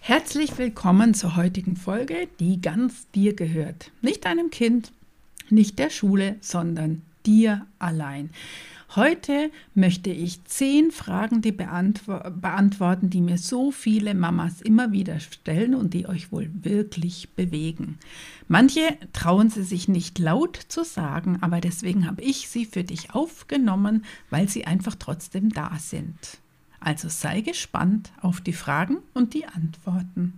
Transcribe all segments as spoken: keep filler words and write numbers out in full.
Herzlich willkommen zur heutigen Folge, die ganz dir gehört. Nicht deinem Kind, nicht der Schule, sondern dir allein. Heute möchte ich zehn Fragen die beantwo- beantworten, die mir so viele Mamas immer wieder stellen und die euch wohl wirklich bewegen. Manche trauen sie sich nicht laut zu sagen, aber deswegen habe ich sie für dich aufgenommen, weil sie einfach trotzdem da sind. Also sei gespannt auf die Fragen und die Antworten.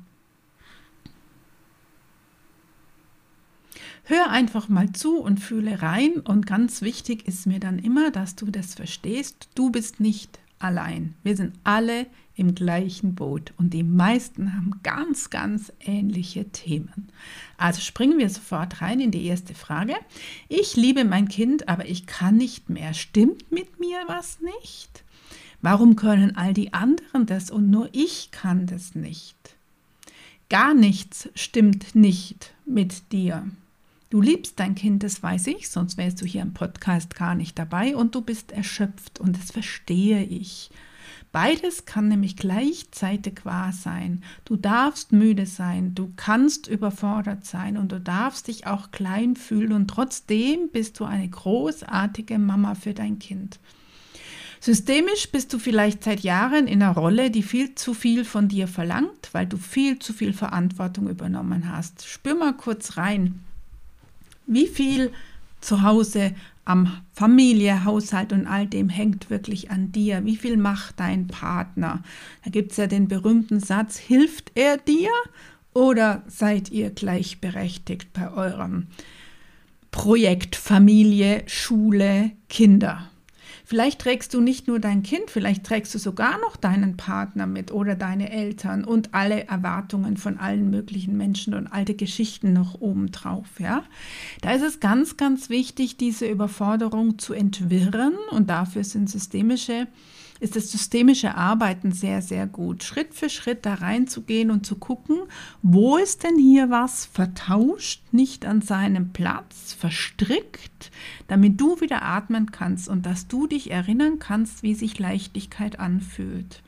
Hör einfach mal zu und fühle rein, und ganz wichtig ist mir dann immer, dass du das verstehst, du bist nicht allein. Wir sind alle im gleichen Boot und die meisten haben ganz, ganz ähnliche Themen. Also springen wir sofort rein in die erste Frage. Ich liebe mein Kind, aber ich kann nicht mehr. Stimmt mit mir was nicht? Warum können all die anderen das und nur ich kann das nicht? Gar nichts stimmt nicht mit dir. Du liebst dein Kind, das weiß ich, sonst wärst du hier im Podcast gar nicht dabei, und du bist erschöpft, und das verstehe ich. Beides kann nämlich gleichzeitig wahr sein. Du darfst müde sein, du kannst überfordert sein und du darfst dich auch klein fühlen, und trotzdem bist du eine großartige Mama für dein Kind. Systemisch bist du vielleicht seit Jahren in einer Rolle, die viel zu viel von dir verlangt, weil du viel zu viel Verantwortung übernommen hast. Spür mal kurz rein, wie viel zu Hause am Familie, Haushalt und all dem hängt wirklich an dir. Wie viel macht dein Partner? Da gibt es ja den berühmten Satz, hilft er dir oder seid ihr gleichberechtigt bei eurem Projekt Familie, Schule, Kinder? Vielleicht trägst du nicht nur dein Kind, vielleicht trägst du sogar noch deinen Partner mit oder deine Eltern und alle Erwartungen von allen möglichen Menschen und alte Geschichten noch obendrauf. Ja? Da ist es ganz, ganz wichtig, diese Überforderung zu entwirren, und dafür sind systemische, ist das systemische Arbeiten sehr, sehr gut. Schritt für Schritt da reinzugehen und zu gucken, wo ist denn hier was vertauscht, nicht an seinem Platz, verstrickt, damit du wieder atmen kannst und dass du dich erinnern kannst, wie sich Leichtigkeit anfühlt.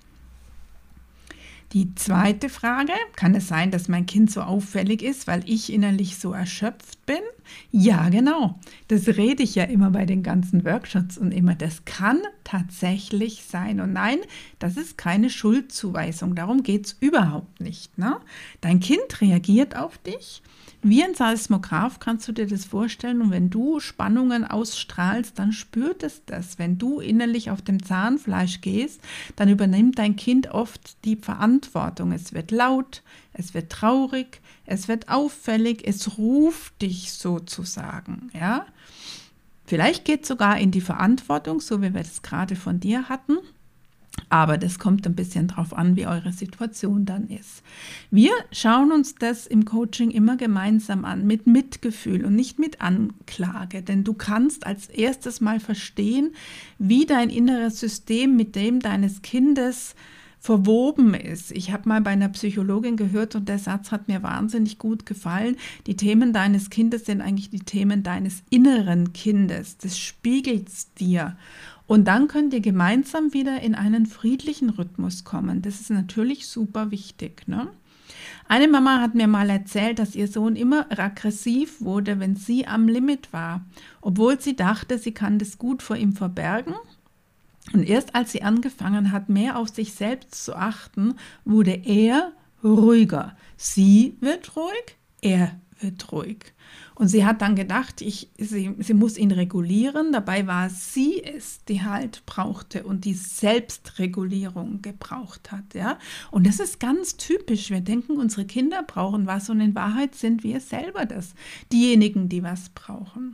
Die zweite Frage, kann es sein, dass mein Kind so auffällig ist, weil ich innerlich so erschöpft bin? Ja, genau. Das rede ich ja immer bei den ganzen Workshops und immer. Das kann tatsächlich sein. Und nein, das ist keine Schuldzuweisung. Darum geht es überhaupt nicht. Ne? Dein Kind reagiert auf dich. Wie ein Seismograph kannst du dir das vorstellen, und wenn du Spannungen ausstrahlst, dann spürt es das. Wenn du innerlich auf dem Zahnfleisch gehst, dann übernimmt dein Kind oft die Verantwortung. Es wird laut, es wird traurig, es wird auffällig, es ruft dich sozusagen. Ja? Vielleicht geht es sogar in die Verantwortung, so wie wir das gerade von dir hatten. Aber das kommt ein bisschen drauf an, wie eure Situation dann ist. Wir schauen uns das im Coaching immer gemeinsam an, mit Mitgefühl und nicht mit Anklage. Denn du kannst als erstes mal verstehen, wie dein inneres System mit dem deines Kindes verwoben ist. Ich habe mal bei einer Psychologin gehört, und der Satz hat mir wahnsinnig gut gefallen: Die Themen deines Kindes sind eigentlich die Themen deines inneren Kindes. Das spiegelt dir. Und dann könnt ihr gemeinsam wieder in einen friedlichen Rhythmus kommen. Das ist natürlich super wichtig. Ne? Eine Mama hat mir mal erzählt, dass ihr Sohn immer aggressiv wurde, wenn sie am Limit war, obwohl sie dachte, sie kann das gut vor ihm verbergen. Und erst als sie angefangen hat, mehr auf sich selbst zu achten, wurde er ruhiger. Sie wird ruhig, er wird ruhig. Und sie hat dann gedacht, ich, sie, sie muss ihn regulieren. Dabei war sie es, die halt brauchte und die Selbstregulierung gebraucht hat. Ja? Und das ist ganz typisch. Wir denken, unsere Kinder brauchen was, und in Wahrheit sind wir selber das, diejenigen, die was brauchen.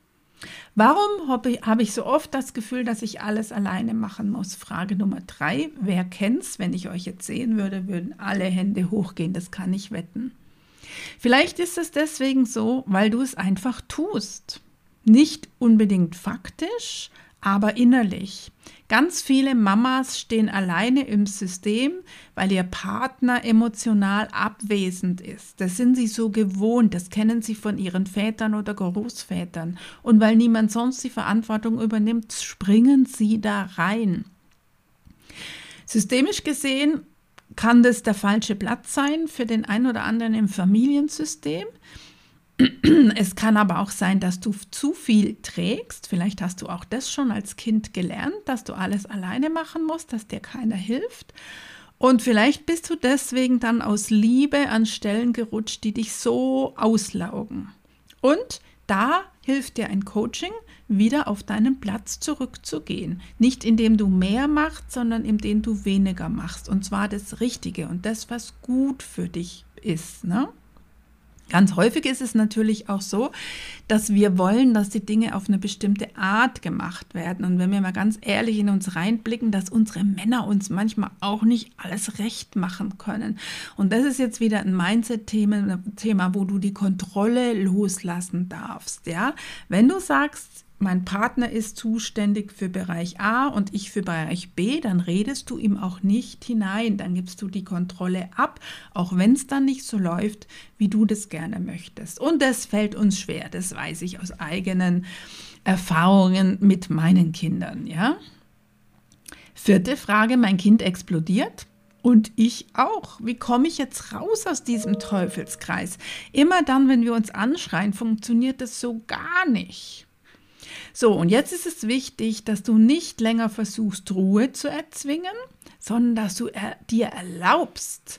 Warum habe ich, habe ich so oft das Gefühl, dass ich alles alleine machen muss? Frage Nummer drei. Wer kennt's? Wenn ich euch jetzt sehen würde, würden alle Hände hochgehen. Das kann ich wetten. Vielleicht ist es deswegen so, weil du es einfach tust. Nicht unbedingt faktisch, aber innerlich. Ganz viele Mamas stehen alleine im System, weil ihr Partner emotional abwesend ist. Das sind sie so gewohnt, das kennen sie von ihren Vätern oder Großvätern. Und weil niemand sonst die Verantwortung übernimmt, springen sie da rein. Systemisch gesehen kann das der falsche Platz sein für den einen oder anderen im Familiensystem. Es kann aber auch sein, dass du zu viel trägst. Vielleicht hast du auch das schon als Kind gelernt, dass du alles alleine machen musst, dass dir keiner hilft. Und vielleicht bist du deswegen dann aus Liebe an Stellen gerutscht, die dich so auslaugen. Und da hilft dir ein Coaching, wieder auf deinen Platz zurückzugehen. Nicht indem du mehr machst, sondern indem du weniger machst. Und zwar das Richtige und das, was gut für dich ist, ne? Ganz häufig ist es natürlich auch so, dass wir wollen, dass die Dinge auf eine bestimmte Art gemacht werden. Und wenn wir mal ganz ehrlich in uns reinblicken, dass unsere Männer uns manchmal auch nicht alles recht machen können. Und das ist jetzt wieder ein Mindset-Thema, Thema, wo du die Kontrolle loslassen darfst. Ja? Wenn du sagst, mein Partner ist zuständig für Bereich A und ich für Bereich B, dann redest du ihm auch nicht hinein, dann gibst du die Kontrolle ab, auch wenn es dann nicht so läuft, wie du das gerne möchtest. Und das fällt uns schwer, das weiß ich aus eigenen Erfahrungen mit meinen Kindern. Ja? Vierte Frage, mein Kind explodiert. Und ich auch. Wie komme ich jetzt raus aus diesem Teufelskreis? Immer dann, wenn wir uns anschreien, funktioniert das so gar nicht. So, und jetzt ist es wichtig, dass du nicht länger versuchst, Ruhe zu erzwingen, sondern dass du er, dir erlaubst,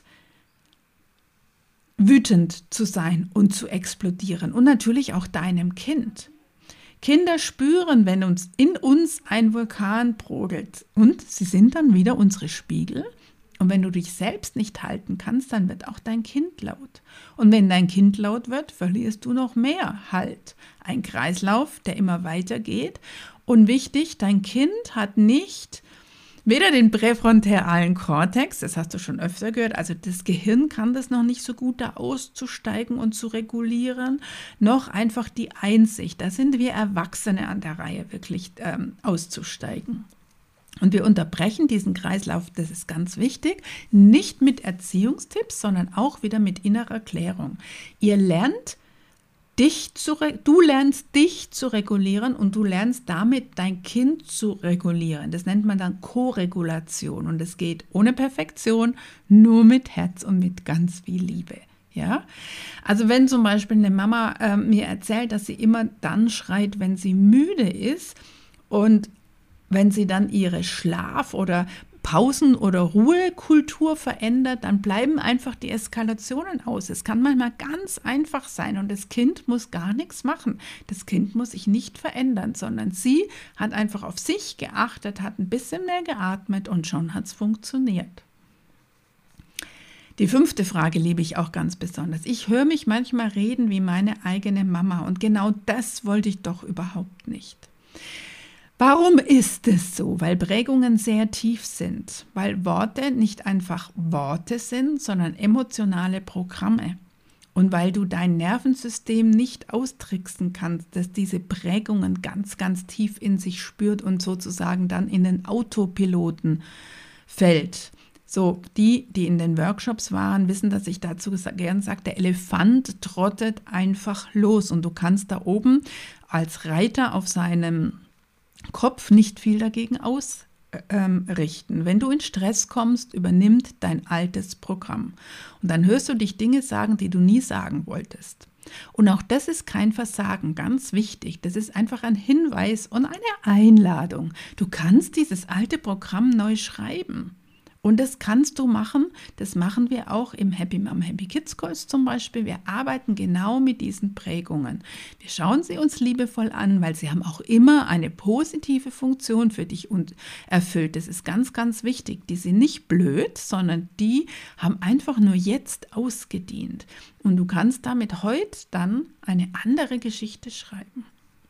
wütend zu sein und zu explodieren. Und natürlich auch deinem Kind. Kinder spüren, wenn uns in uns ein Vulkan brodelt. Und sie sind dann wieder unsere Spiegel. Und wenn du dich selbst nicht halten kannst, dann wird auch dein Kind laut. Und wenn dein Kind laut wird, verlierst du noch mehr Halt. Ein Kreislauf, der immer weiter geht. Und wichtig, dein Kind hat nicht weder den präfrontalen Kortex, das hast du schon öfter gehört, also das Gehirn kann das noch nicht so gut da auszusteigen und zu regulieren, noch einfach die Einsicht. Da sind wir Erwachsene an der Reihe, wirklich ähm, auszusteigen. Und wir unterbrechen diesen Kreislauf, das ist ganz wichtig, nicht mit Erziehungstipps, sondern auch wieder mit innerer Klärung. Ihr lernt, dich zu, du lernst dich zu regulieren und du lernst damit dein Kind zu regulieren. Das nennt man dann Koregulation und es geht ohne Perfektion, nur mit Herz und mit ganz viel Liebe. Ja? Also wenn zum Beispiel eine Mama äh, mir erzählt, dass sie immer dann schreit, wenn sie müde ist und wenn sie dann ihre Schlaf- oder Pausen- oder Ruhekultur verändert, dann bleiben einfach die Eskalationen aus. Es kann manchmal ganz einfach sein und das Kind muss gar nichts machen. Das Kind muss sich nicht verändern, sondern sie hat einfach auf sich geachtet, hat ein bisschen mehr geatmet und schon hat es funktioniert. Die fünfte Frage liebe ich auch ganz besonders. Ich höre mich manchmal reden wie meine eigene Mama und genau das wollte ich doch überhaupt nicht. Warum ist es so? Weil Prägungen sehr tief sind, weil Worte nicht einfach Worte sind, sondern emotionale Programme. Und weil du dein Nervensystem nicht austricksen kannst, dass diese Prägungen ganz, ganz tief in sich spürt und sozusagen dann in den Autopiloten fällt. So, die, die in den Workshops waren, wissen, dass ich dazu gern sage, der Elefant trottet einfach los und du kannst da oben als Reiter auf seinem Kopf nicht viel dagegen ausrichten. Ähm, Wenn du in Stress kommst, übernimmt dein altes Programm. Und dann hörst du dich Dinge sagen, die du nie sagen wolltest. Und auch das ist kein Versagen, ganz wichtig. Das ist einfach ein Hinweis und eine Einladung. Du kannst dieses alte Programm neu schreiben. Und das kannst du machen, das machen wir auch im Happy Mom, Happy Kids Kurs zum Beispiel. Wir arbeiten genau mit diesen Prägungen. Wir schauen sie uns liebevoll an, weil sie haben auch immer eine positive Funktion für dich und erfüllt. Das ist ganz, ganz wichtig. Die sind nicht blöd, sondern die haben einfach nur jetzt ausgedient. Und du kannst damit heute dann eine andere Geschichte schreiben.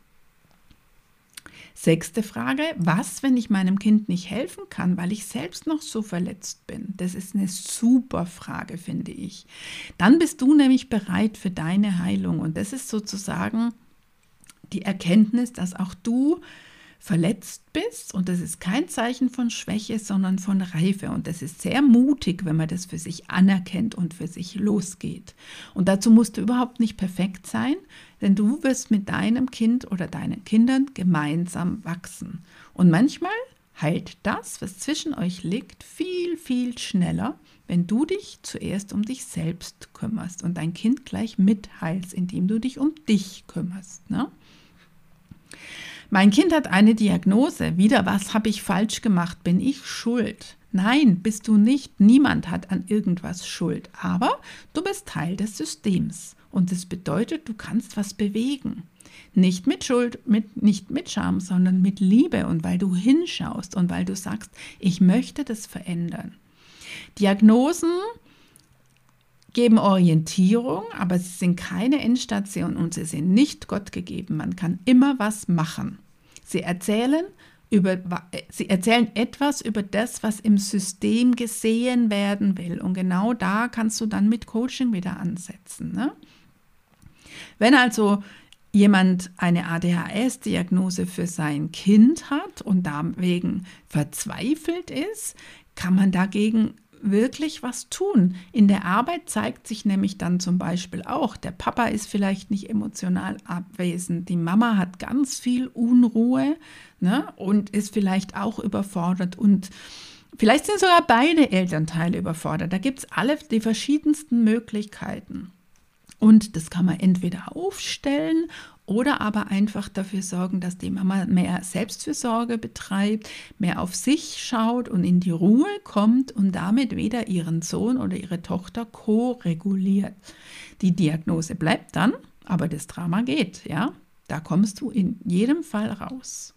Sechste Frage, was, wenn ich meinem Kind nicht helfen kann, weil ich selbst noch so verletzt bin? Das ist eine super Frage, finde ich. Dann bist du nämlich bereit für deine Heilung und das ist sozusagen die Erkenntnis, dass auch du verletzt bist und das ist kein Zeichen von Schwäche, sondern von Reife und das ist sehr mutig, wenn man das für sich anerkennt und für sich losgeht. Und dazu musst du überhaupt nicht perfekt sein, denn du wirst mit deinem Kind oder deinen Kindern gemeinsam wachsen. Und manchmal heilt das, was zwischen euch liegt, viel, viel schneller, wenn du dich zuerst um dich selbst kümmerst und dein Kind gleich mitheilst, indem du dich um dich kümmerst. Ne? Mein Kind hat eine Diagnose. Wieder, was habe ich falsch gemacht? Bin ich schuld? Nein, bist du nicht. Niemand hat an irgendwas Schuld. Aber du bist Teil des Systems. Und das bedeutet, du kannst was bewegen. Nicht mit Schuld, mit, nicht mit Scham, sondern mit Liebe und weil du hinschaust und weil du sagst, ich möchte das verändern. Diagnosen geben Orientierung, aber sie sind keine Endstation und sie sind nicht Gott gegeben. Man kann immer was machen. Sie erzählen, über, sie erzählen etwas über das, was im System gesehen werden will. Und genau da kannst du dann mit Coaching wieder ansetzen. Ne? Wenn also jemand eine A D H S-Diagnose für sein Kind hat und deswegen verzweifelt ist, kann man dagegen wirklich was tun. In der Arbeit zeigt sich nämlich dann zum Beispiel auch, der Papa ist vielleicht nicht emotional abwesend, die Mama hat ganz viel Unruhe, ne, und ist vielleicht auch überfordert und vielleicht sind sogar beide Elternteile überfordert. Da gibt es alle die verschiedensten Möglichkeiten. Und das kann man entweder aufstellen oder aber einfach dafür sorgen, dass die Mama mehr Selbstfürsorge betreibt, mehr auf sich schaut und in die Ruhe kommt und damit wieder ihren Sohn oder ihre Tochter ko-reguliert. Die Diagnose bleibt dann, aber das Drama geht, ja. Da kommst du in jedem Fall raus.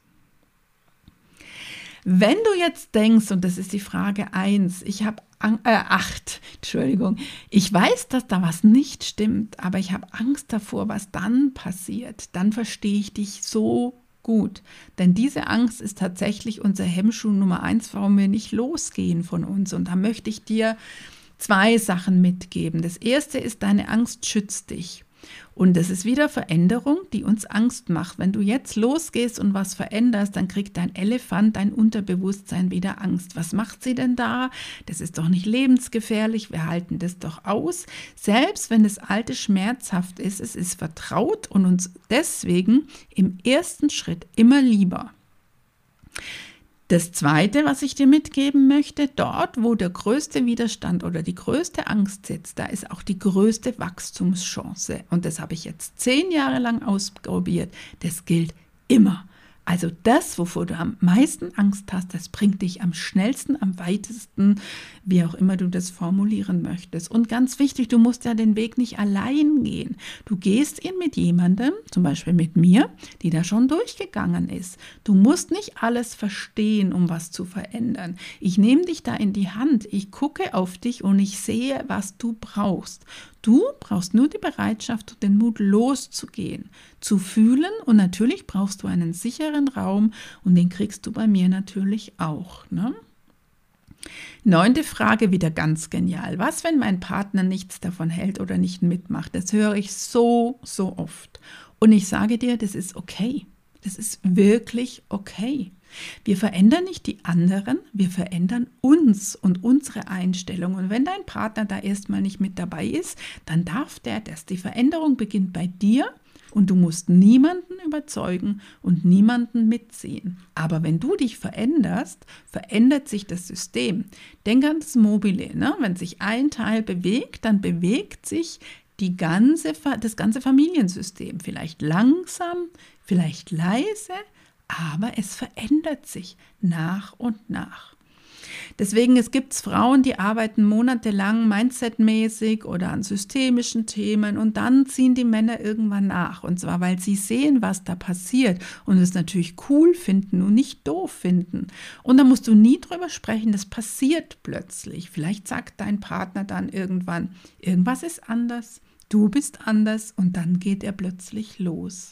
Wenn du jetzt denkst, und das ist die Frage eins, ich habe äh, acht, Entschuldigung, ich weiß, dass da was nicht stimmt, aber ich habe Angst davor, was dann passiert, dann verstehe ich dich so gut. Denn diese Angst ist tatsächlich unser Hemmschuh Nummer eins, warum wir nicht losgehen von uns. Und da möchte ich dir zwei Sachen mitgeben. Das erste ist, deine Angst schützt dich. Und das ist wieder Veränderung, die uns Angst macht. Wenn du jetzt losgehst und was veränderst, dann kriegt dein Elefant, dein Unterbewusstsein wieder Angst. Was macht sie denn da? Das ist doch nicht lebensgefährlich, wir halten das doch aus. Selbst wenn das Alte schmerzhaft ist, es ist vertraut und uns deswegen im ersten Schritt immer lieber. Das Zweite, was ich dir mitgeben möchte, dort, wo der größte Widerstand oder die größte Angst sitzt, da ist auch die größte Wachstumschance. Und das habe ich jetzt zehn Jahre lang ausprobiert. Das gilt immer. Also das, wovor du am meisten Angst hast, das bringt dich am schnellsten, am weitesten, wie auch immer du das formulieren möchtest. Und ganz wichtig, du musst ja den Weg nicht allein gehen. Du gehst ihn mit jemandem, zum Beispiel mit mir, die da schon durchgegangen ist. Du musst nicht alles verstehen, um was zu verändern. Ich nehme dich da in die Hand, ich gucke auf dich und ich sehe, was du brauchst. Du brauchst nur die Bereitschaft und den Mut, loszugehen, zu fühlen und natürlich brauchst du einen sicheren Raum und den kriegst du bei mir natürlich auch. Ne? Neunte Frage, wieder ganz genial. Was, wenn mein Partner nichts davon hält oder nicht mitmacht? Das höre ich so, so oft. Und ich sage dir, das ist okay. Das ist wirklich okay. Wir verändern nicht die anderen, wir verändern uns und unsere Einstellung. Und wenn dein Partner da erstmal nicht mit dabei ist, dann darf der das. Die Veränderung beginnt bei dir und du musst niemanden überzeugen und niemanden mitziehen. Aber wenn du dich veränderst, verändert sich das System. Denk an das Mobile, ne? Wenn sich ein Teil bewegt, dann bewegt sich die ganze, das ganze Familiensystem. Vielleicht langsam, vielleicht leise, aber es verändert sich nach und nach. Deswegen, es gibt Frauen, die arbeiten monatelang mindsetmäßig oder an systemischen Themen und dann ziehen die Männer irgendwann nach. Und zwar, weil sie sehen, was da passiert und es natürlich cool finden und nicht doof finden. Und da musst du nie drüber sprechen, das passiert plötzlich. Vielleicht sagt dein Partner dann irgendwann, irgendwas ist anders, du bist anders und dann geht er plötzlich los.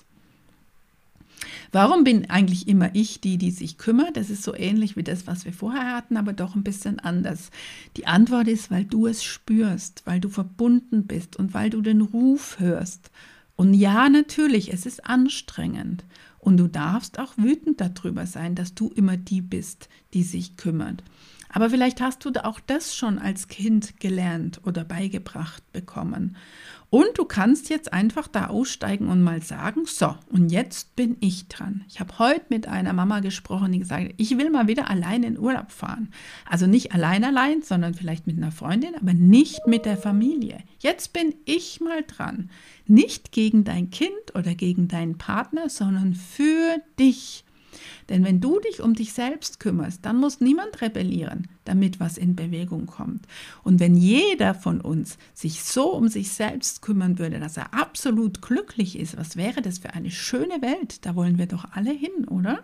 Warum bin eigentlich immer ich die, die sich kümmert? Das ist so ähnlich wie das, was wir vorher hatten, aber doch ein bisschen anders. Die Antwort ist, weil du es spürst, weil du verbunden bist und weil du den Ruf hörst. Und ja, natürlich, es ist anstrengend. Und du darfst auch wütend darüber sein, dass du immer die bist, die sich kümmert. Aber vielleicht hast du da auch das schon als Kind gelernt oder beigebracht bekommen. Und du kannst jetzt einfach da aussteigen und mal sagen, so, und jetzt bin ich dran. Ich habe heute mit einer Mama gesprochen, die gesagt hat, ich will mal wieder allein in Urlaub fahren. Also nicht allein allein, sondern vielleicht mit einer Freundin, aber nicht mit der Familie. Jetzt bin ich mal dran. Nicht gegen dein Kind oder gegen deinen Partner, sondern für dich. Denn wenn du dich um dich selbst kümmerst, dann muss niemand rebellieren, damit was in Bewegung kommt. Und wenn jeder von uns sich so um sich selbst kümmern würde, dass er absolut glücklich ist, was wäre das für eine schöne Welt? Da wollen wir doch alle hin, oder?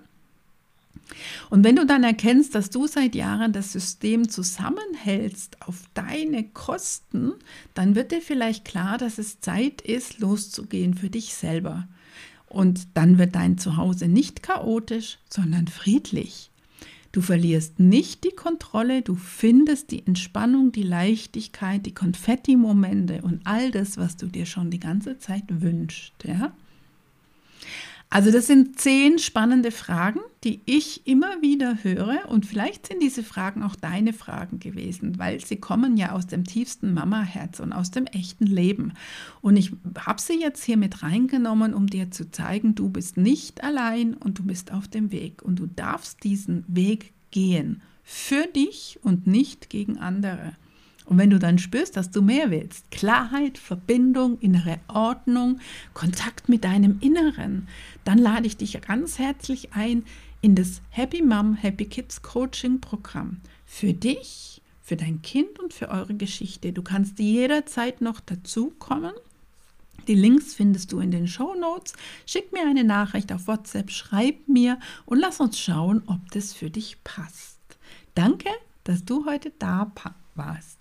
Und wenn du dann erkennst, dass du seit Jahren das System zusammenhältst auf deine Kosten, dann wird dir vielleicht klar, dass es Zeit ist, loszugehen für dich selber. Und dann wird dein Zuhause nicht chaotisch, sondern friedlich. Du verlierst nicht die Kontrolle, du findest die Entspannung, die Leichtigkeit, die Konfetti-Momente und all das, was du dir schon die ganze Zeit wünschst. Ja? Also das sind zehn spannende Fragen, die ich immer wieder höre, und vielleicht sind diese Fragen auch deine Fragen gewesen, weil sie kommen ja aus dem tiefsten Mama-Herz und aus dem echten Leben. Und ich habe sie jetzt hier mit reingenommen, um dir zu zeigen, du bist nicht allein und du bist auf dem Weg und du darfst diesen Weg gehen, für dich und nicht gegen andere. Und wenn du dann spürst, dass du mehr willst, Klarheit, Verbindung, innere Ordnung, Kontakt mit deinem Inneren, dann lade ich dich ganz herzlich ein in das Happy Mom, Happy Kids Coaching Programm. Für dich, für dein Kind und für eure Geschichte. Du kannst jederzeit noch dazukommen. Die Links findest du in den Shownotes. Schick mir eine Nachricht auf WhatsApp, schreib mir und lass uns schauen, ob das für dich passt. Danke, dass du heute da warst.